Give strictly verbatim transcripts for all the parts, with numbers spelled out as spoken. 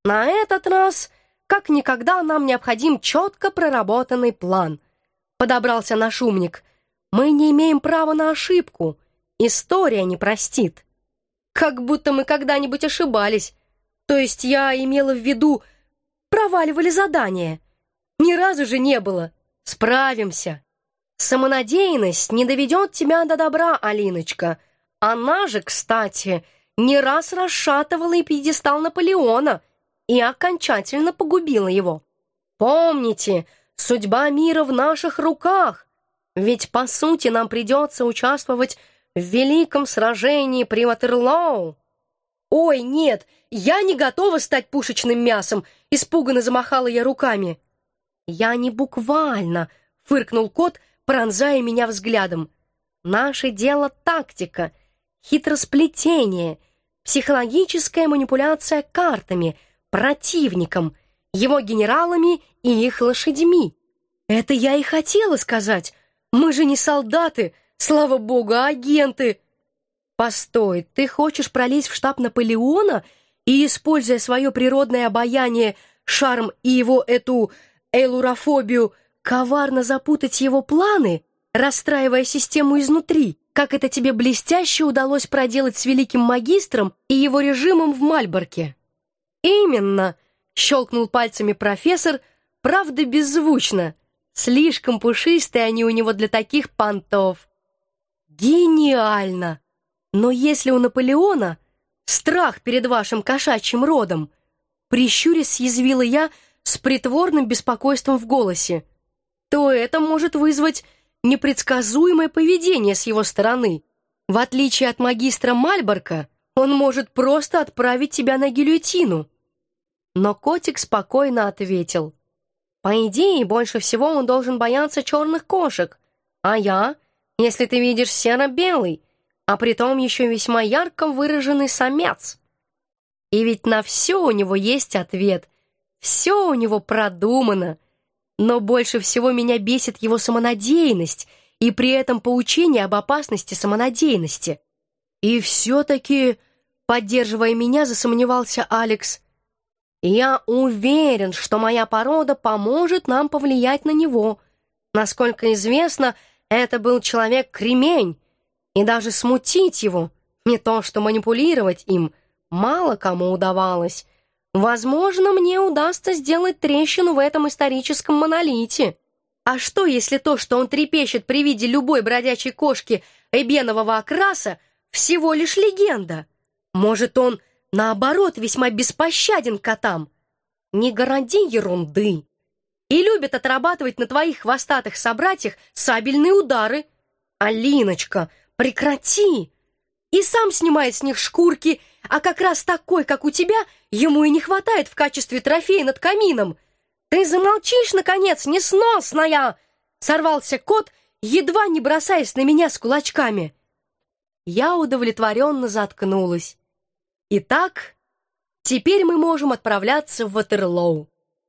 На этот раз, как никогда, нам необходим четко проработанный план. Подобрался наш умник. Мы не имеем права на ошибку. История не простит. Как будто мы когда-нибудь ошибались. То есть я имела в виду, проваливали задание. Ни разу же не было. Справимся. Самонадеянность не доведет тебя до добра, Алиночка. Она же, кстати, не раз расшатывала и пьедестал Наполеона и окончательно погубила его. Помните, судьба мира в наших руках. Ведь, по сути, нам придется участвовать в великом сражении при Ватерлоу. Ой, нет, я не готова стать пушечным мясом, испуганно замахала я руками. Я не буквально, фыркнул кот, пронзая меня взглядом. Наше дело тактика, хитросплетение, психологическая манипуляция картами, противником, его генералами и их лошадьми. Это я и хотела сказать. Мы же не солдаты, слава богу, а агенты. Постой, ты хочешь пролезть в штаб Наполеона и, используя свое природное обаяние, шарм и его эту элурофобию, коварно запутать его планы, расстраивая систему изнутри, как это тебе блестяще удалось проделать с великим магистром и его режимом в Мальборке? Именно, щелкнул пальцами профессор, правда беззвучно. Слишком пушистые они у него для таких понтов. Гениально! Но если у Наполеона страх перед вашим кошачьим родом, прищурясь, съязвила я с притворным беспокойством в голосе, то это может вызвать непредсказуемое поведение с его стороны. В отличие от магистра Мальборка, он может просто отправить тебя на гильотину. Но котик спокойно ответил: по идее, больше всего он должен бояться черных кошек, а я, если ты видишь, серо-белый, а притом еще весьма ярко выраженный самец. И ведь на все у него есть ответ, все у него продумано. Но больше всего меня бесит его самонадеянность и при этом поучение об опасности самонадеянности. И все-таки, поддерживая меня, засомневался Алекс, я уверен, что моя порода поможет нам повлиять на него. Насколько известно, это был человек-кремень, и даже смутить его, не то что манипулировать им, мало кому удавалось. Возможно, мне удастся сделать трещину в этом историческом монолите. А что, если то, что он трепещет при виде любой бродячей кошки эбенового окраса, всего лишь легенда? Может, он, наоборот, весьма беспощаден к котам? Не городи ерунды. И любит отрабатывать на твоих хвостатых собратьях сабельные удары. Алиночка, прекрати! И сам снимает с них шкурки, а как раз такой, как у тебя, ему и не хватает в качестве трофея над камином. Ты замолчишь, наконец, несносная!» Сорвался кот, едва не бросаясь на меня с кулачками. Я удовлетворенно заткнулась. Итак, теперь мы можем отправляться в Ватерлоу.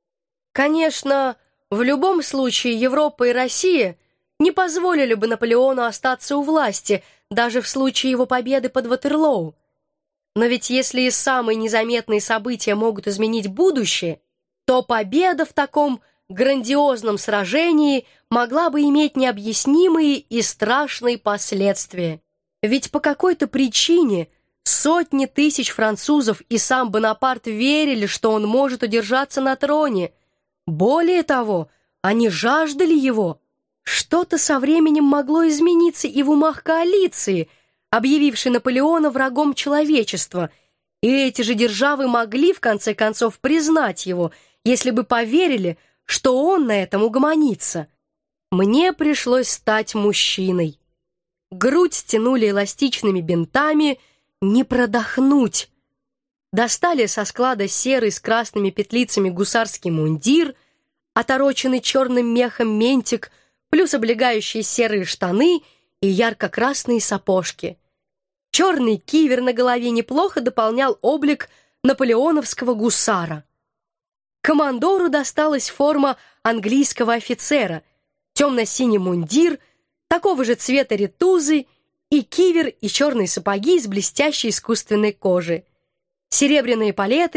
Конечно, в любом случае Европа и Россия не позволили бы Наполеону остаться у власти, даже в случае его победы под Ватерлоу. Но ведь если и самые незаметные события могут изменить будущее, то победа в таком грандиозном сражении могла бы иметь необъяснимые и страшные последствия. Ведь по какой-то причине сотни тысяч французов и сам Бонапарт верили, что он может удержаться на троне. Более того, они жаждали его. Что-то со временем могло измениться и в умах коалиции, объявившей Наполеона врагом человечества, и эти же державы могли, в конце концов, признать его, если бы поверили, что он на этом угомонится. Мне пришлось стать мужчиной. Грудь стянули эластичными бинтами, не продохнуть. Достали со склада серый с красными петлицами гусарский мундир, отороченный черным мехом ментик, плюс облегающие серые штаны и ярко-красные сапожки. Черный кивер на голове неплохо дополнял облик наполеоновского гусара. Командору досталась форма английского офицера, темно-синий мундир, такого же цвета ритузы и кивер и черные сапоги из блестящей искусственной кожи. Серебряные палеты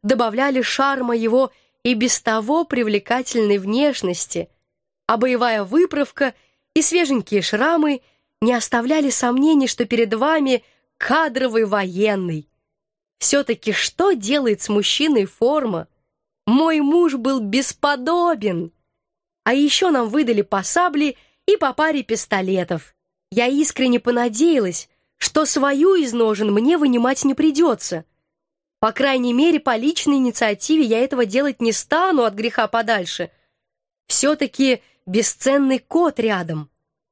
добавляли шарма его и без того привлекательной внешности, а боевая выправка и свеженькие шрамы не оставляли сомнений, что перед вами кадровый военный. Все-таки что делает с мужчиной форма? Мой муж был бесподобен. А еще нам выдали по сабле и по паре пистолетов. Я искренне понадеялась, что свою из ножен мне вынимать не придется. По крайней мере, по личной инициативе я этого делать не стану от греха подальше. Все-таки бесценный кот рядом.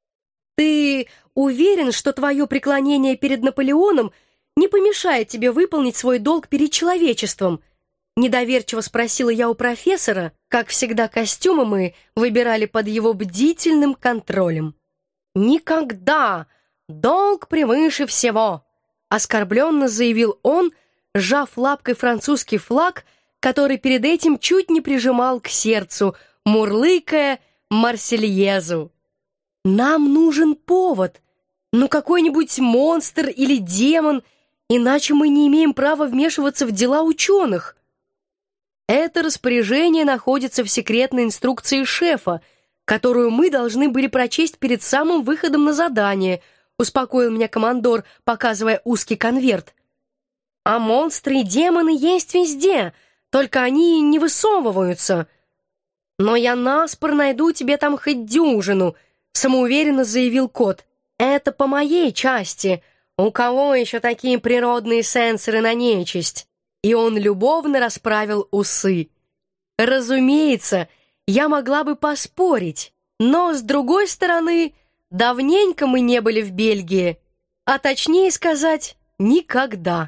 Ты уверен, что твое преклонение перед Наполеоном не помешает тебе выполнить свой долг перед человечеством? Недоверчиво спросила я у профессора, как всегда костюмы мы выбирали под его бдительным контролем. «Никогда! Долг превыше всего!» оскорбленно заявил он, сжав лапкой французский флаг, который перед этим чуть не прижимал к сердцу, мурлыкая «Марсельезу». «Нам нужен повод, ну какой-нибудь монстр или демон, иначе мы не имеем права вмешиваться в дела ученых». Это распоряжение находится в секретной инструкции шефа, которую мы должны были прочесть перед самым выходом на задание, успокоил меня командор, показывая узкий конверт. А монстры и демоны есть везде, только они не высовываются. Но я наспор найду тебе там хоть дюжину, самоуверенно заявил кот. Это по моей части. У кого еще такие природные сенсоры на нечисть? И он любовно расправил усы. Разумеется, я могла бы поспорить, но, с другой стороны, давненько мы не были в Бельгии, а точнее сказать, никогда.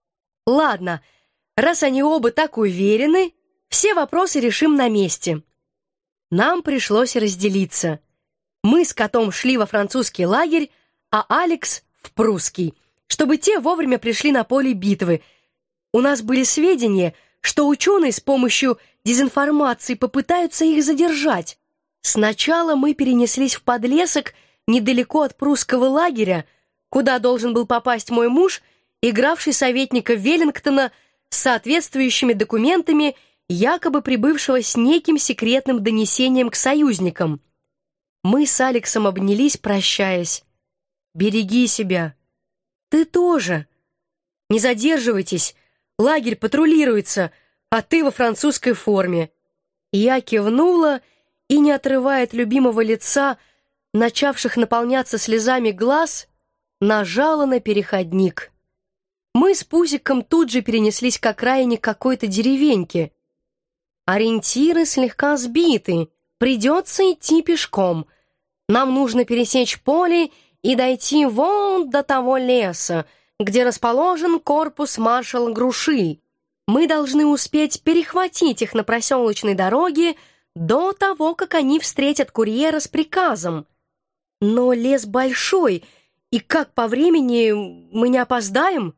Ладно, раз они оба так уверены, все вопросы решим на месте. Нам пришлось разделиться. Мы с котом шли во французский лагерь, а Алекс — в прусский, чтобы те вовремя пришли на поле битвы. У нас были сведения, что ученые с помощью дезинформации попытаются их задержать. Сначала мы перенеслись в подлесок недалеко от прусского лагеря, куда должен был попасть мой муж, игравший советника Веллингтона с соответствующими документами, якобы прибывшего с неким секретным донесением к союзникам. Мы с Алексом обнялись, прощаясь. «Береги себя. Ты тоже. Не задерживайтесь. Лагерь патрулируется, а ты во французской форме». Я кивнула и, не отрывая от любимого лица, начавших наполняться слезами глаз, нажала на переходник. Мы с Пузиком тут же перенеслись к окраине какой-то деревеньки. Ориентиры слегка сбиты, придется идти пешком. Нам нужно пересечь поле и дойти вон до того леса, где расположен корпус маршала Груши. Мы должны успеть перехватить их на проселочной дороге до того, как они встретят курьера с приказом. Но лес большой, и как по времени мы не опоздаем?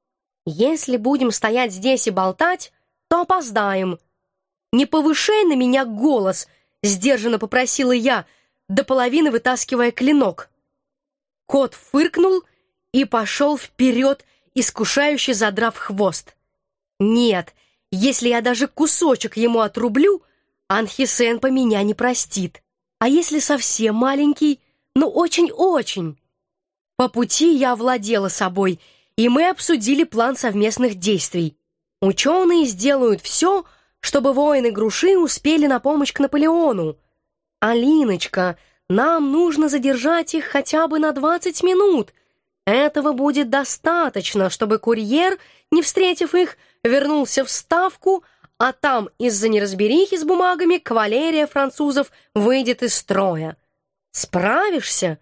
Если будем стоять здесь и болтать, то опоздаем. «Не повышай на меня голос», — сдержанно попросила я, до половины вытаскивая клинок. Кот фыркнул и пошел вперед, искушающе задрав хвост. Нет, если я даже кусочек ему отрублю, Анхисен по меня не простит. А если совсем маленький, ну очень-очень? По пути я овладела собой, и мы обсудили план совместных действий. Ученые сделают все, чтобы воины Груши успели на помощь к Наполеону. «Алиночка, нам нужно задержать их хотя бы на двадцать минут. Этого будет достаточно, чтобы курьер, не встретив их, вернулся в Ставку, а там из-за неразберихи с бумагами кавалерия французов выйдет из строя. Справишься?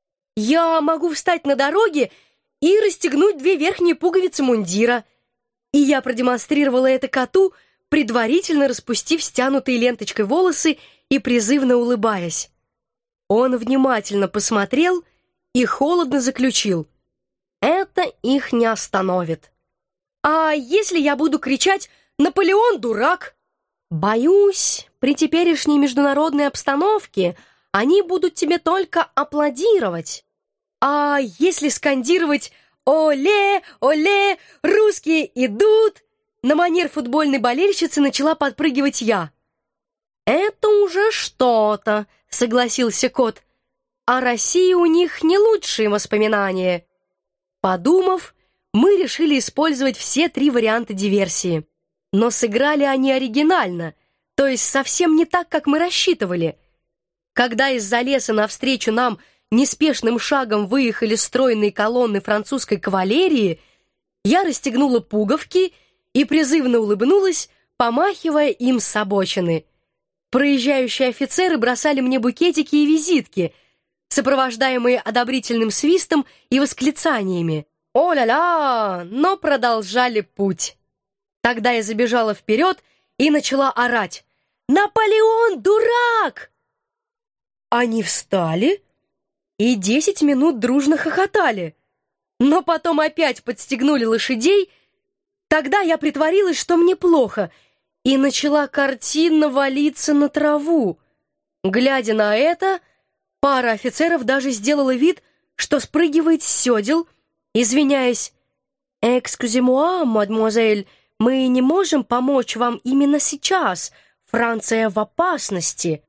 Я могу встать на дороге и расстегнуть две верхние пуговицы мундира». И я продемонстрировала это коту, предварительно распустив стянутые ленточкой волосы и призывно улыбаясь. Он внимательно посмотрел и холодно заключил: «Это их не остановит». «А если я буду кричать «Наполеон дурак»?» «Боюсь, при теперешней международной обстановке они будут тебе только аплодировать. А если скандировать «Оле, оле, русские идут», На манер футбольной болельщицы начала подпрыгивать я. «Это уже что-то», — согласился кот. «О России у них не лучшие воспоминания». Подумав, мы решили использовать все три варианта диверсии. Но сыграли они оригинально, то есть совсем не так, как мы рассчитывали. Когда из-за леса навстречу нам неспешным шагом выехали стройные колонны французской кавалерии, я расстегнула пуговки и призывно улыбнулась, помахивая им с обочины. Проезжающие офицеры бросали мне букетики и визитки, сопровождаемые одобрительным свистом и восклицаниями. «О-ля-ля!», но продолжали путь. Тогда я забежала вперед и начала орать: «Наполеон, дурак!» Они встали и десять минут дружно хохотали, но потом опять подстегнули лошадей. Тогда я притворилась, что мне плохо, и начала картинно валиться на траву. Глядя на это, пара офицеров даже сделала вид, что спрыгивает с седел, извиняясь: «Экскюзи-муа, мадемуазель, мы не можем помочь вам именно сейчас. Франция в опасности».